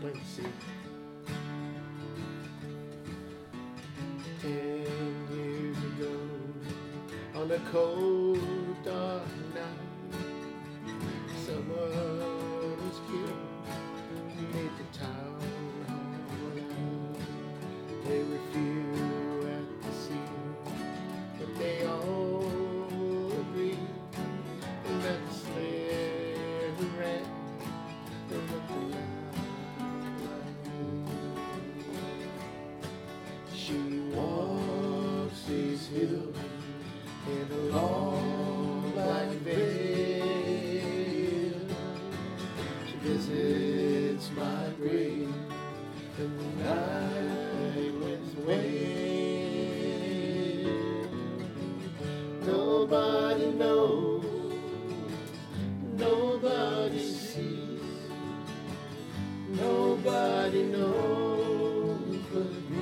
clemency. 10 years ago, on a cold, dark night, someone was killed beneath the town hall light. There were few at the scene, but they all agreed that the slayer who ran looked a lot like me. She walks these hills in a long black veil. She visits my grave in the night winds wail. Nobody knows, nobody sees, nobody knows but me.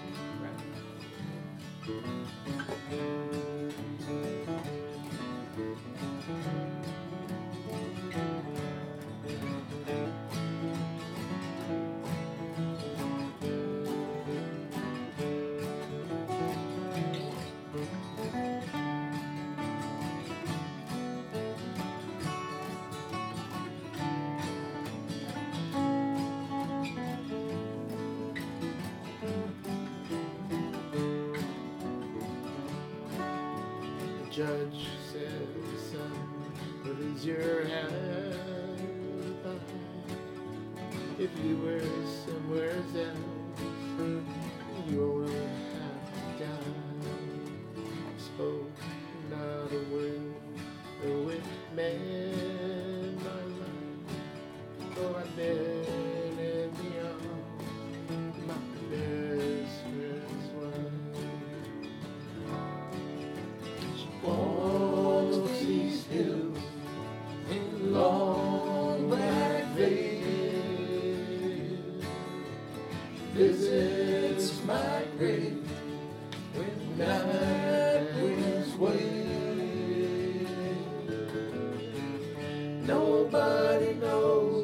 Judge said, son, what is your alibi? If you were somewhere else, you would have died. Spoke not a word, with man my life. Oh, I've been in the arms of my best friend's wife. Walks these hills in long black veil, visits my grave when night winds wail. Nobody knows,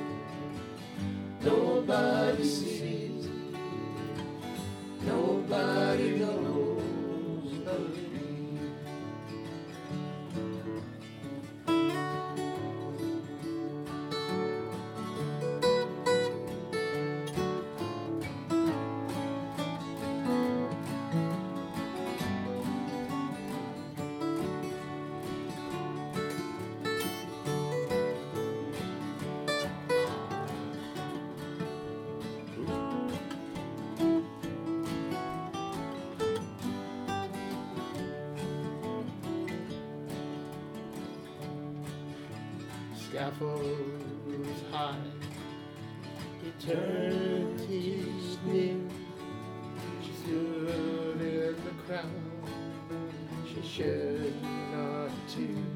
nobody sees, nobody knows but me. Scaffolds high, eternity's near. She stood in the crowd, she shed not a tear.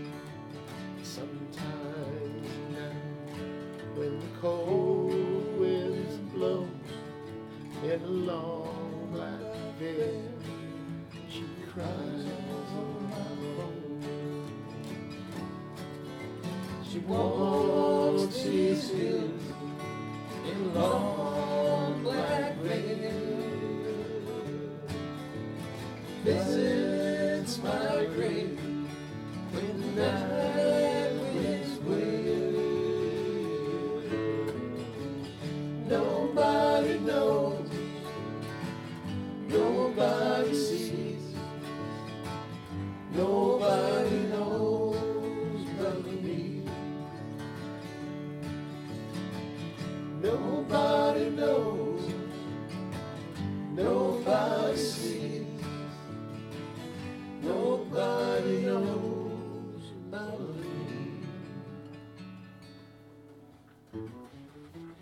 Sometimes now, when the cold winds blow in a long black veil, she cries on my home. She walks these hills in long black veil, visits my grave when the night winds wail. Nobody knows.